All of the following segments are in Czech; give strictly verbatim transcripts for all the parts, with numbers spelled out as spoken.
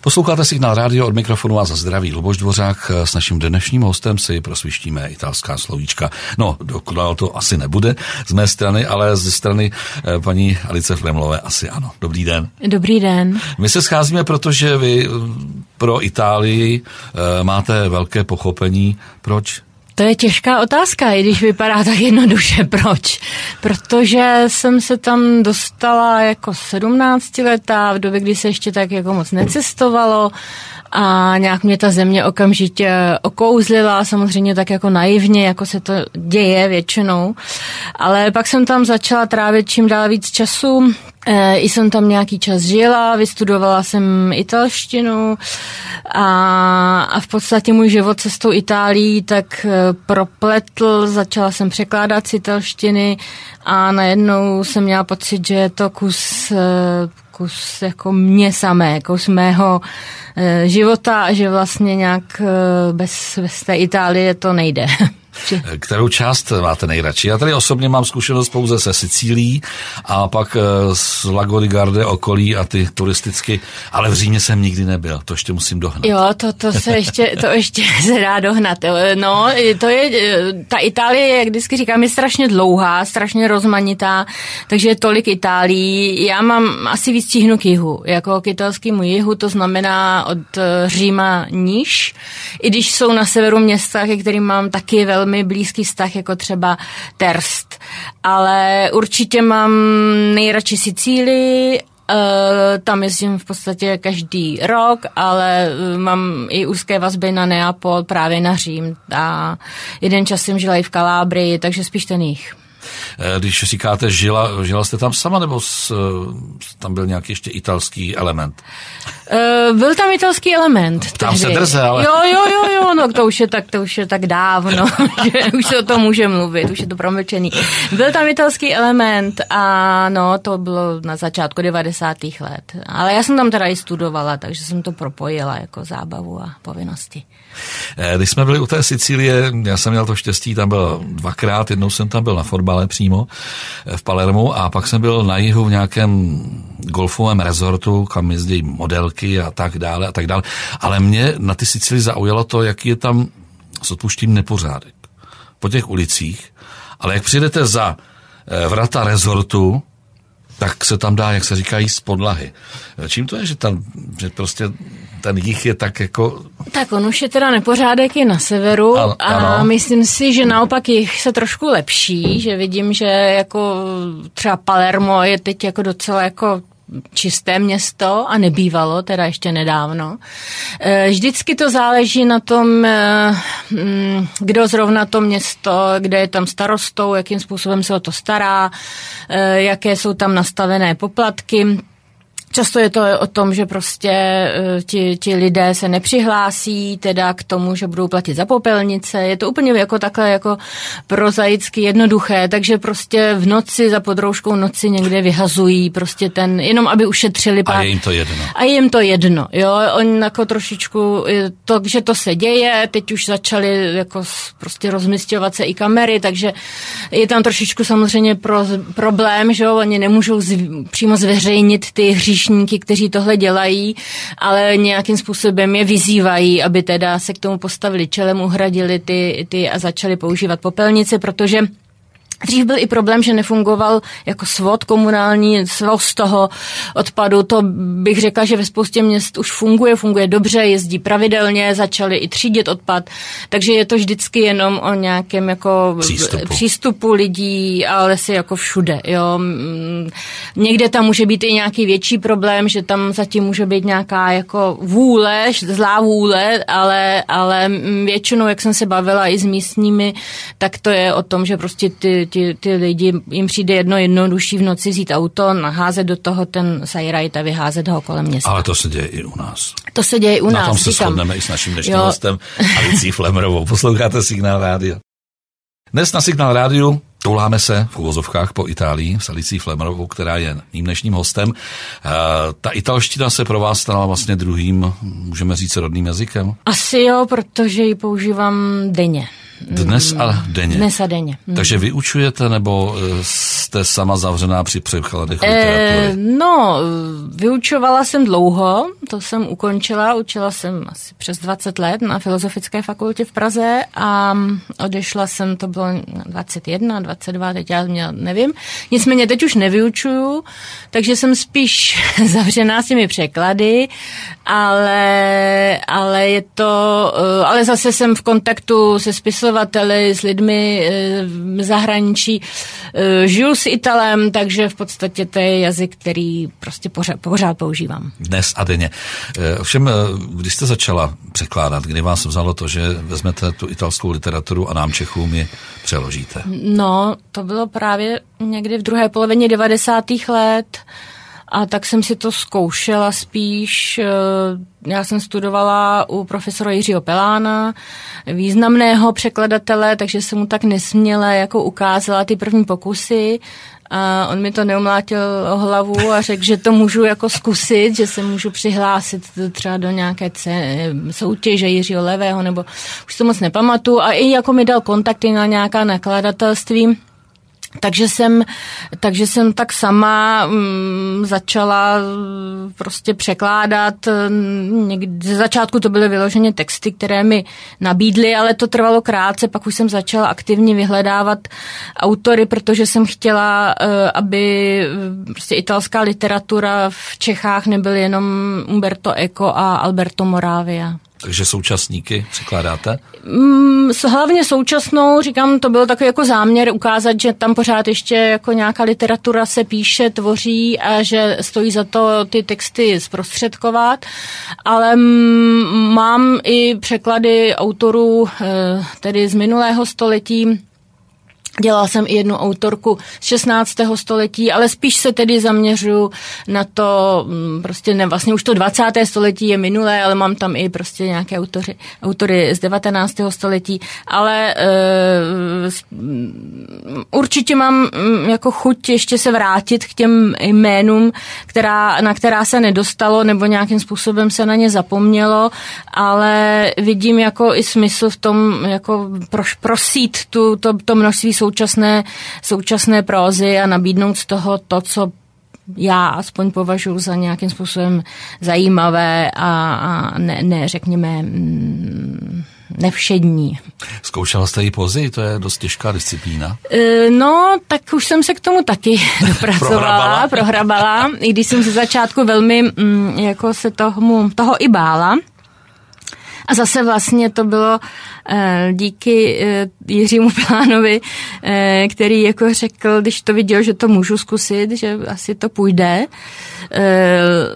Posloucháte Signál rádio, od mikrofonu vás zdraví Luboš Dvořák. S naším dnešním hostem si prosvištíme italská slovíčka. No, dokonale to asi nebude z mé strany, ale ze strany paní Alice Flemlové asi ano. Dobrý den. Dobrý den. My se scházíme, protože vy pro Itálii máte velké pochopení. Proč? To je těžká otázka, i když vypadá tak jednoduše. Proč? Protože jsem se tam dostala jako sedmnáctiletá, v době, kdy se ještě tak jako moc necestovalo a nějak mě ta země okamžitě okouzlila, samozřejmě tak jako naivně, jako se to děje většinou. Ale pak jsem tam začala trávit čím dál víc času. E, I jsem tam nějaký čas žila, vystudovala jsem italštinu a, a v podstatě můj život se s tou Itálií tak propletl, začala jsem překládat z italštiny a najednou jsem měla pocit, že je to kus, kus jako mě samé, kus mého života a že vlastně nějak bez, bez té Itálie to nejde. Kterou část máte nejradši? Já tady osobně mám zkušenost pouze se Sicílií a pak z Lago di Garda okolí a ty turisticky, ale v Římě jsem nikdy nebyl, to ještě musím dohnat. Jo, to, to se ještě, to ještě se dá dohnat. No, to je, ta Itálie, jak vždycky říkám, je strašně dlouhá, strašně rozmanitá, takže je tolik Itálií. Já mám asi víc tíhnu k jihu, jako k italskému jihu, to znamená od Říma níž, i když jsou na severu města, ke kterým mám taky velmi blízký vztah, jako třeba Terst. Ale určitě mám nejradši Sicílii, tam jezdím v podstatě každý rok, ale mám i úzké vazby na Neapol, právě na Řím. A jeden čas jsem žila i v Kalábrii, takže spíš ten jich. Když říkáte, žila, žila jste tam sama, nebo s, tam byl nějaký ještě italský element? Uh, byl tam italský element. Tam se drze, ale... Jo, jo, jo, jo, no to už je tak, to už je tak dávno, že už se o tom může mluvit, už je to promlčený. Byl tam italský element a no, to bylo na začátku devadesátých let. Ale já jsem tam teda i studovala, takže jsem to propojila jako zábavu a povinnosti. Když jsme byli u té Sicílie, já jsem měl to štěstí, tam byl dvakrát, jednou jsem tam byl na fotbale přímo v Palermu a pak jsem byl na jihu v nějakém golfovém rezortu, kam jezdí modelky a tak dále a tak dále. Ale mě na ty Sicílii zaujalo to, jaký je tam s odpuštím nepořádek po těch ulicích, ale jak přijdete za vrata rezortu, tak se tam dá, jak se říká, jíst z podlahy. Čím to je, že tam, že prostě ten jich je tak jako... Tak on už je teda nepořádek i na severu a, a myslím si, že naopak jich se trošku lepší, že vidím, že jako třeba Palermo je teď jako docela jako čisté město a nebývalo, teda ještě nedávno. Vždycky to záleží na tom, kdo zrovna to město, kde je tam starostou, jakým způsobem se o to stará, jaké jsou tam nastavené poplatky. Často je to o tom, že prostě ti, ti lidé se nepřihlásí teda k tomu, že budou platit za popelnice. Je to úplně jako takhle jako prozaicky jednoduché, takže prostě v noci za podroužkou noci někde vyhazují prostě ten, jenom aby ušetřili pár. A je jim to jedno. A je jim to jedno, jo. Oni jako trošičku, to, že to se děje, teď už začali jako prostě rozmisťovat se i kamery, takže je tam trošičku samozřejmě pro, problém, že jo, oni nemůžou zv, přímo zveřejnit ty hříšníky, kteří tohle dělají, ale nějakým způsobem je vyzývají, aby teda se k tomu postavili čelem, uhradili ty, ty a začali používat popelnice, protože dřív byl i problém, že nefungoval jako svod komunální, svoz toho odpadu. To bych řekla, že ve spoustě měst už funguje, funguje dobře, jezdí pravidelně, začali i třídit odpad, takže je to vždycky jenom o nějakém jako přístupu, přístupu lidí, ale si jako všude. Jo. Někde tam může být i nějaký větší problém, že tam zatím může být nějaká jako vůle, zlá vůle, ale, ale většinou, jak jsem se bavila i s místními, tak to je o tom, že prostě ty Ti, ty lidi, jim přijde jedno jednodušší v noci vzít auto, naházet do toho ten sajrajt a vyházet ho kolem města. Ale to se děje i u nás. To se děje i u Na nás. Na tom se shodneme i s naším dnešním hostem Alicí Flemrovou. Posloucháte Signál rádio. Dnes na Signál rádiu touláme se v uvozovkách po Itálii s Alicí Flemrovou, která je mým dnešním hostem. Ta italština se pro vás stala vlastně druhým, můžeme říct, rodným jazykem? Asi jo, protože ji používám denně. Dnes a denně. Dnes a denně. Takže vyučujete, nebo jste sama zavřená při překladech literatury? E, no, vyučovala jsem dlouho, to jsem ukončila, učila jsem asi přes dvacet let na Filozofické fakultě v Praze a odešla jsem, to bylo dvacet jedna, dvacet dva, teď já mě nevím. Nicméně teď už nevyučuju, takže jsem spíš zavřená s těmi překlady, ale, ale je to, ale zase jsem v kontaktu se spisovateli, s lidmi v zahraničí, žiju s Italem, takže v podstatě to je jazyk, který prostě pořád, pořád používám. Dnes a denně. Ovšem, když jste začala překládat, kdy vás vzalo to, že vezmete tu italskou literaturu a nám Čechům ji přeložíte? No, to bylo právě někdy v druhé polovině devadesátých let. A tak jsem si to zkoušela spíš. Já jsem studovala u profesora Jiřího Pelána, významného překladatele, takže jsem mu tak nesměle jako ukázala ty první pokusy. A on mi to neumlátil o hlavu a řekl, že to můžu jako zkusit, že se můžu přihlásit třeba do nějaké soutěže Jiřího Levého, nebo už to moc nepamatuju. A i jako mi dal kontakty na nějaká nakladatelství. Takže jsem, takže jsem tak sama mm, začala prostě překládat. Někdy, ze začátku to byly vyloženě texty, které mi nabídly, ale to trvalo krátce. Pak už jsem začala aktivně vyhledávat autory, protože jsem chtěla, aby prostě italská literatura v Čechách nebyl jenom Umberto Eco a Alberto Moravia. Takže současníky překládáte? Mm, hlavně současnou, říkám, to byl takový jako záměr ukázat, že tam pořád ještě jako nějaká literatura se píše, tvoří a že stojí za to ty texty zprostředkovat, ale mm, mám i překlady autorů tedy z minulého století. Dělala jsem i jednu autorku z šestnáctého století, ale spíš se tedy zaměřuji na to, prostě ne, vlastně už to dvacáté století je minulé, ale mám tam i prostě nějaké autory, autory z devatenáctého století, ale e, určitě mám jako chuť ještě se vrátit k těm jménům, která, na která se nedostalo, nebo nějakým způsobem se na ně zapomnělo, ale vidím jako i smysl v tom, jako proš, prosít tu, to, to množství současné, současné prózy a nabídnout z toho to, co já aspoň považuji za nějakým způsobem zajímavé a, a ne, ne, řekněme, nevšední. Zkoušela jste ji pozy? To je dost těžká disciplína. No, tak už jsem se k tomu taky dopracovala, prohrabala. prohrabala, i když jsem ze začátku velmi jako se toho, toho i bála. A zase vlastně to bylo e, díky e, Jiřímu Pelánovi, e, který jako řekl, když to viděl, že to můžu zkusit, že asi to půjde. E,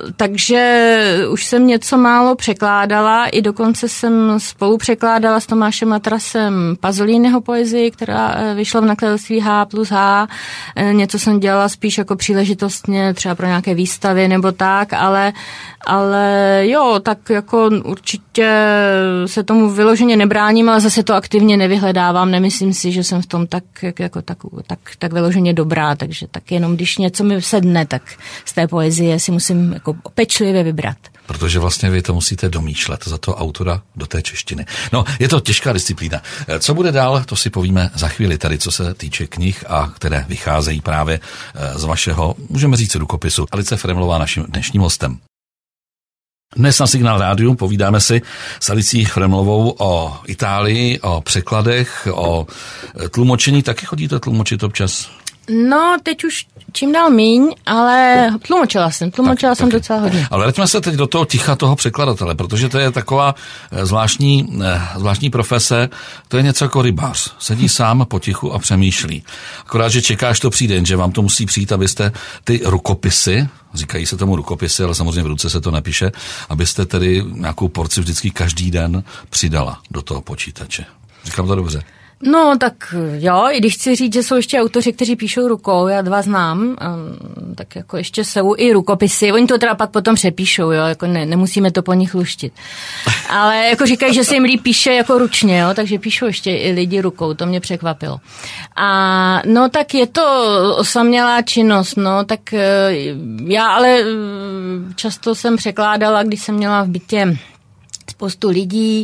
takže už jsem něco málo překládala, i dokonce jsem spolu překládala s Tomášem Matrasem Pazolínyho poezii, která vyšla v nakladatelství H plus H. E, něco jsem dělala spíš jako příležitostně, třeba pro nějaké výstavy nebo tak, ale, ale jo, tak jako určitě se tomu vyloženě nebráním, ale zase to aktivně nevyhledávám. Nemyslím si, že jsem v tom tak, jako, tak, tak, tak vyloženě dobrá, takže tak jenom když něco mi sedne, tak z té poezie si musím jako pečlivě vybrat. Protože vlastně vy to musíte domýšlet za toho autora do té češtiny. No, je to těžká disciplína. Co bude dál, to si povíme za chvíli tady, co se týče knih, a které vycházejí právě z vašeho, můžeme říct, rukopisu. Alice Fremlová naším dnešním hostem. Dnes na Signál rádiu povídáme si s Alicí Fremlovou o Itálii, o překladech, o tlumočení. Taky chodíte tlumočit občas? No, teď už čím dál míň, ale tlumočila jsem, tlumočila tak, jsem taky. Docela hodně. Ale vraťme se teď do toho ticha toho překladatele, protože to je taková zvláštní, zvláštní profese, to je něco jako rybář. Sedí sám potichu a přemýšlí. Akorát, že čekáš to přijde, že vám to musí přijít, abyste ty rukopisy, říkají se tomu rukopisy, ale samozřejmě v ruce se to nepíše, abyste tedy nějakou porci vždycky každý den přidala do toho počítače. Říkám to dobře. No, tak jo, i když chci říct, že jsou ještě autoři, kteří píšou rukou, já dva znám, um, tak jako ještě jsou i rukopisy, oni to teda pak potom přepíšou, jo, jako ne, nemusíme to po nich luštit. Ale jako říkají, že se jim líp píše jako ručně, jo, takže píšou ještě i lidi rukou, to mě překvapilo. A no, tak je to osamělá činnost, no, tak já ale často jsem překládala, když jsem měla v bytě spoustu lidí,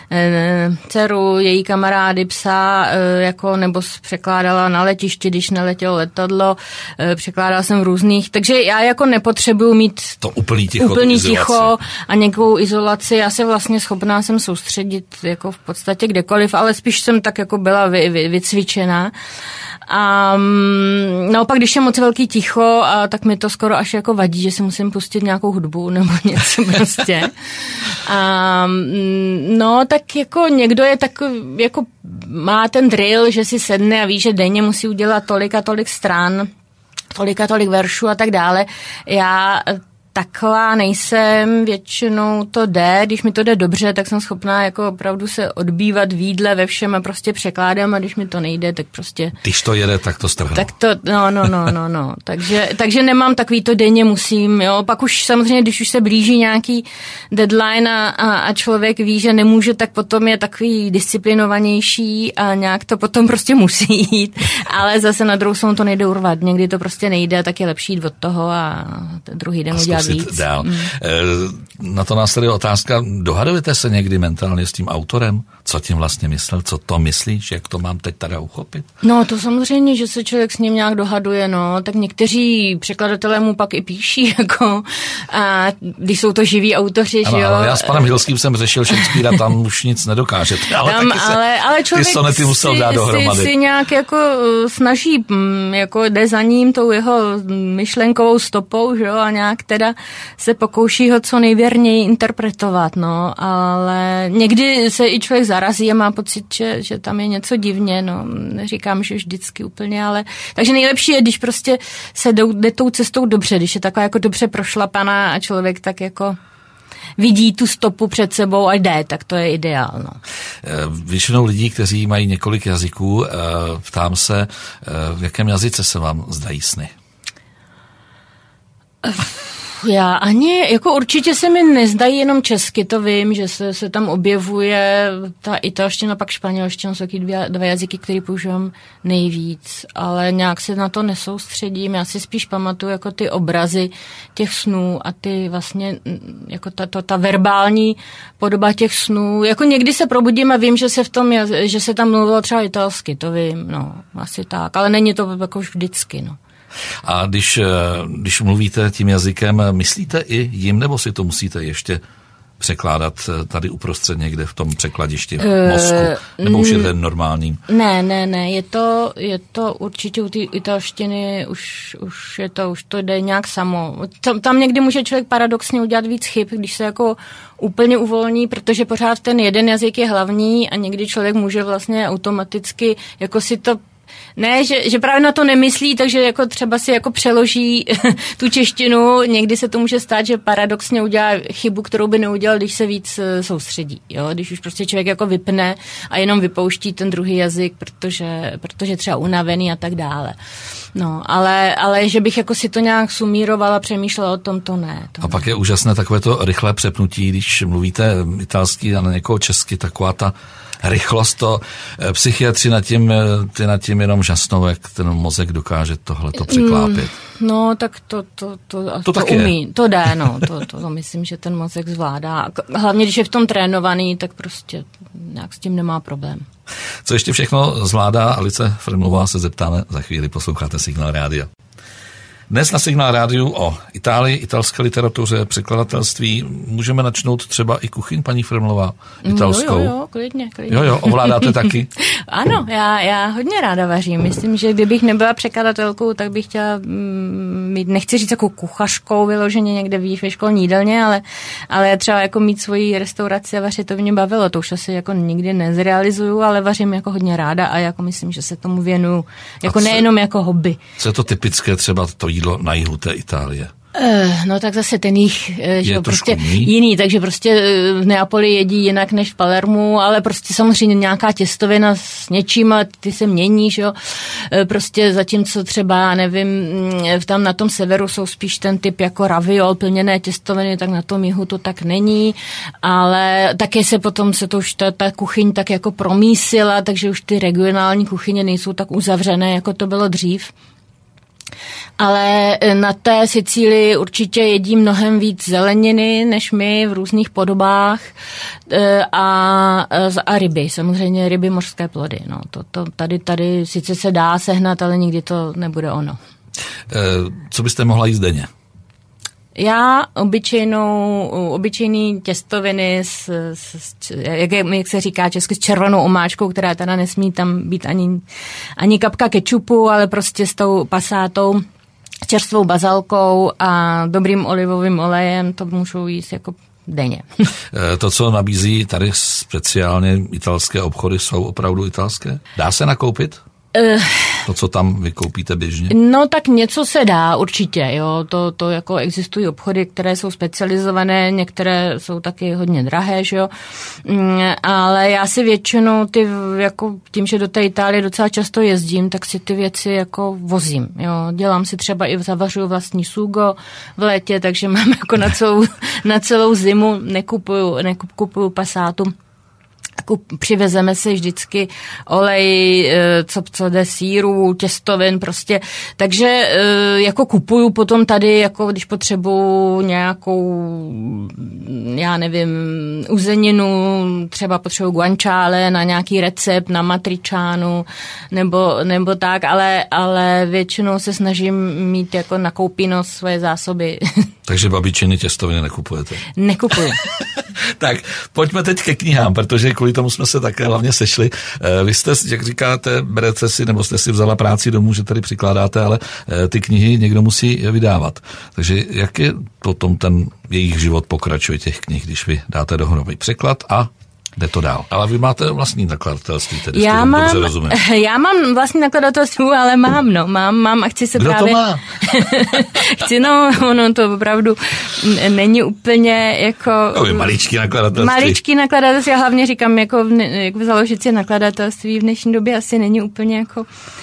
dceru, její kamarády, psa, jako, nebo překládala na letišti, když neletělo letadlo, překládala jsem v různých, takže já jako nepotřebuju mít to úplný ticho, úplný ticho a nějakou izolaci, já se vlastně schopná jsem soustředit jako v podstatě kdekoliv, ale spíš jsem tak jako byla vy, vy, vycvičená. A naopak, když je moc velký ticho, a tak mi to skoro až jako vadí, že si musím pustit nějakou hudbu nebo něco prostě. A no, tak jako někdo je tak, jako má ten drill, že si sedne a ví, že denně musí udělat tolik a tolik stran, tolik a tolik veršů a tak dále. Já taková nejsem, většinou to jde, když mi to jde dobře, tak jsem schopná jako opravdu se odbývat v jídle ve všem a prostě překládám a když mi to nejde, tak prostě... Když to jede, tak to strhnu. Tak to, no, no, no, no, no. takže, takže nemám takový to denně musím, jo. Pak už samozřejmě, když už se blíží nějaký deadline a, a, a člověk ví, že nemůže, tak potom je takový disciplinovanější a nějak to potom prostě musí jít, ale zase na druhou stranu to nejde urvat. Někdy to prostě nejde, tak je lepší jít od toho a ten druhý den udělat víc. Dál. Mm. Na to následuje otázka, dohadujete se někdy mentálně s tím autorem? Co tím vlastně myslel? Co to myslíš? Jak to mám teď teda uchopit? No to samozřejmě, že se člověk s ním nějak dohaduje, no. Tak někteří překladatelé mu pak i píší, jako, a když jsou to živí autoři, ano, že jo. Já s panem Hilským jsem řešil Shakespearea, tam už nic nedokážete. Ale, tam, taky se ale, ale člověk ty sonety musel si, dát dohromady. Si, si nějak jako snaží, jako jde za ním tou jeho myšlenkovou stopou, že jo, a nějak teda se pokouší ho co nejvěrněji interpretovat, no, ale někdy se i člověk zarazí a má pocit, že, že tam je něco divně, no, neříkám, že vždycky úplně, ale, takže nejlepší je, když prostě se jde tou cestou dobře, když je taková jako dobře prošlapaná a člověk tak jako vidí tu stopu před sebou a jde, tak to je ideál, no. Většinou lidí, kteří mají několik jazyků, ptám se, v jakém jazyce se vám zdají sny? Já ani, jako určitě se mi nezdají jenom česky, to vím, že se, se tam objevuje ta italština, pak španělština, jsou taky dva, dva jazyky, které používám nejvíc, ale nějak se na to nesoustředím, já si spíš pamatuju jako ty obrazy těch snů a ty vlastně, jako ta, ta, ta verbální podoba těch snů, jako někdy se probudím a vím, že se v tom, že se tam mluvilo třeba italsky, to vím, no, asi tak, ale není to jako už vždycky, no. A když, když mluvíte tím jazykem, myslíte i jim, nebo si to musíte ještě překládat tady uprostřed někde v tom překladišti v mozku? Nebo už je to normální? Ne, ne, ne, je to, je to určitě u té italštiny, už, už je to, už to jde nějak samo. Tam, tam někdy může člověk paradoxně udělat víc chyb, když se jako úplně uvolní, protože pořád ten jeden jazyk je hlavní a někdy člověk může vlastně automaticky jako si to Ne, že, že právě na to nemyslí, takže jako třeba si jako přeloží tu češtinu. Někdy se to může stát, že paradoxně udělá chybu, kterou by neudělal, když se víc soustředí. Jo? Když už prostě člověk jako vypne a jenom vypouští ten druhý jazyk, protože, protože třeba unavený a tak dále. No, ale, ale že bych jako si to nějak sumírovala, přemýšlela o tom, to ne. To a ne. pak je úžasné takové to rychlé přepnutí, když mluvíte italsky a na někoho česky, taková ta rychlost, to psychiatři nad tím, ty nad tím jenom žasnou, jak ten mozek dokáže tohleto překlápět. No, tak to, to, to, to, to umí. Je. To jde, no. To, to, to myslím, že ten mozek zvládá. Hlavně, když je v tom trénovaný, tak prostě nějak s tím nemá problém. Co ještě všechno zvládá Alice Frymlová, se zeptáme za chvíli, posloucháte Signál rádia. Dnes na Signál rádiu o Itálii, italské literatuře, překladatelství. Můžeme načnout třeba i kuchyň, paní Frymlová, italskou. Jo, jo, jo, klidně, klidně. Jo, jo, ovládáte taky? Ano, já, já hodně ráda vařím. Myslím, že kdybych nebyla překladatelkou, tak bych chtěla mít, nechci říct jako kuchařkou vyloženě někde víš ve školní jídelně, ale, ale třeba jako mít svoji restauraci a vařit, to mě bavilo. To už asi jako nikdy nezrealizuju, ale vařím jako hodně ráda a jako myslím, že se tomu věnuju jako nejenom jako hobby. Co je to typické třeba to jídlo na jihu té Itálie? No tak zase ten jich, že je prostě jiný? jiný, takže prostě v Neapoli jedí jinak než v Palermu, ale prostě samozřejmě nějaká těstovina s něčím, ale ty se mění, že jo. Prostě zatímco třeba, nevím, tam na tom severu jsou spíš ten typ jako raviol, plněné těstoviny, tak na tom jihu to tak není, ale také se potom se to už ta, ta kuchyň tak jako promísila, takže už ty regionální kuchyně nejsou tak uzavřené, jako to bylo dřív. Ale na té Sicílii určitě jedí mnohem víc zeleniny než my v různých podobách a, a ryby, samozřejmě ryby, mořské plody. No, to, to tady, tady sice se dá sehnat, ale nikdy to nebude ono. Co byste mohla jíst denně? Já obyčejnou, obyčejný těstoviny s, s jak, jak se říká česky, s červenou omáčkou, která teda nesmí tam být ani, ani kapka kečupu, ale prostě s tou pasátou, čerstvou bazalkou a dobrým olivovým olejem, to můžu jíst jako denně. To, co nabízí tady speciálně italské obchody, jsou opravdu italské? Dá se nakoupit? To, co tam vykoupíte běžně? No tak něco se dá určitě, jo. To, to jako existují obchody, které jsou specializované, některé jsou taky hodně drahé, že jo. Ale já si většinou ty, jako tím, že do té Itálie docela často jezdím, tak si ty věci jako vozím, jo. Dělám si třeba i zavařuju vlastní sugo v létě, takže mám jako na celou, na celou zimu, nekupuju, nekupuju pasátu. Přivezeme si vždycky olej, co, co jde sýru, těstovin prostě. Takže jako kupuju potom tady, jako když potřebuju nějakou, já nevím, uzeninu, třeba potřebuju guanciale na nějaký recept, na matricianu, nebo, nebo tak, ale, ale většinou se snažím mít jako nakoupíno svoje zásoby. Takže babičiny těstoviny nekupujete? Nekupuju. Tak, pojďme teď ke knihám, protože kvůli tomu jsme se také hlavně sešli. Vy jste, jak říkáte, berete si, nebo jste si vzala práci domů, že tady přikládáte, ale ty knihy někdo musí vydávat. Takže jak je potom ten jejich život pokračuje těch knih, když vy dáte dohromady překlad a jde to dál. Ale vy máte vlastní nakladatelství, tedy já mám, dobře rozumím. Já mám vlastní nakladatelství, ale mám, no, mám, mám a chci se Kdo právě... to má? chci, no, ono to opravdu není úplně jako... No, maličký nakladatelství. Maličký nakladatelství, já hlavně říkám, jako, v, jako založit si nakladatelství v dnešní době asi není úplně jako...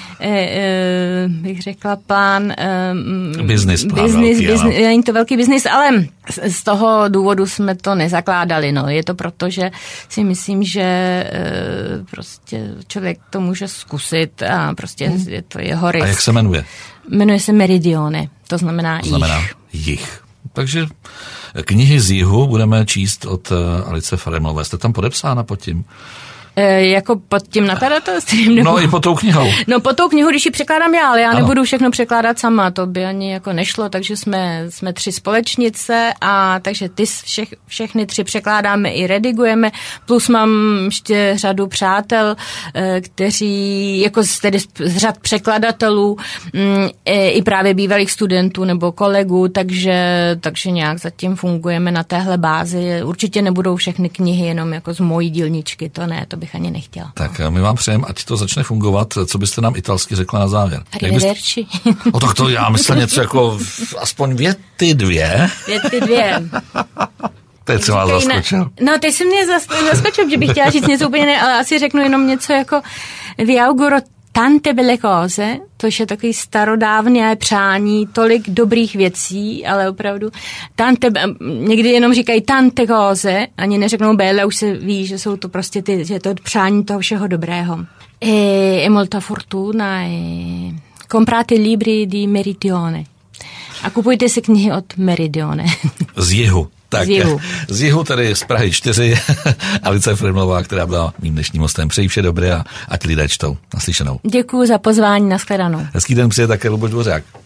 Eh, bych řekla plán eh, business plán business, velký, business, není to velký biznis, ale z, z toho důvodu jsme to nezakládali, no. Je to proto, že si myslím, že eh, prostě člověk to může zkusit a prostě hmm. je to jeho risk. A jak se jmenuje? Jmenuje se Meridione, to znamená to znamená jich. jich. Takže knihy z jihu budeme číst od Alice Faremlové. Jste tam podepsána pod tím? E, jako pod tím nakladatelstvím? Nebo... No i pod tou knihou. No pod tou knihu, když ji překládám já, ale já ano. nebudu všechno překládat sama, to by ani jako nešlo, takže jsme, jsme tři společnice a takže ty všech, všechny tři překládáme i redigujeme, plus mám ještě řadu přátel, kteří jako z, tedy z řad překladatelů i právě bývalých studentů nebo kolegů, takže, takže nějak zatím fungujeme na téhle bázi. Určitě nebudou všechny knihy jenom jako z mojí dílničky, to ne, to bych ani nechtěla. Tak my vám přejeme, ať to začne fungovat. Co byste nám italsky řekla na závěr? Arrivederci. O tak to já myslím něco jako aspoň věty dvě. Věty dvě. Teď jsem vás zaskočil. No, teď jsem mě zaskočil, že bych chtěla říct něco úplně ne, ale asi řeknu jenom něco jako vi auguro tante belle cose, což je takový starodávné přání, tolik dobrých věcí, ale opravdu tante, někdy jenom říkají tante cose, ani neřeknou belle, už se ví, že jsou to prostě ty, že to přání toho všeho dobrého. E, e molta fortuna, e comprate libri di Meridione. A kupujte si knihy od Meridione. Z jihu. Tak, z jihu. Z jihu, tedy z Prahy čtyři, Alice Faremlová, která byla mým dnešním hostem. Přeji vše dobré a ať lidé čtou. Naslyšenou. Děkuji za pozvání, nashledanou. Hezký den přeje také Luboš Dvořák.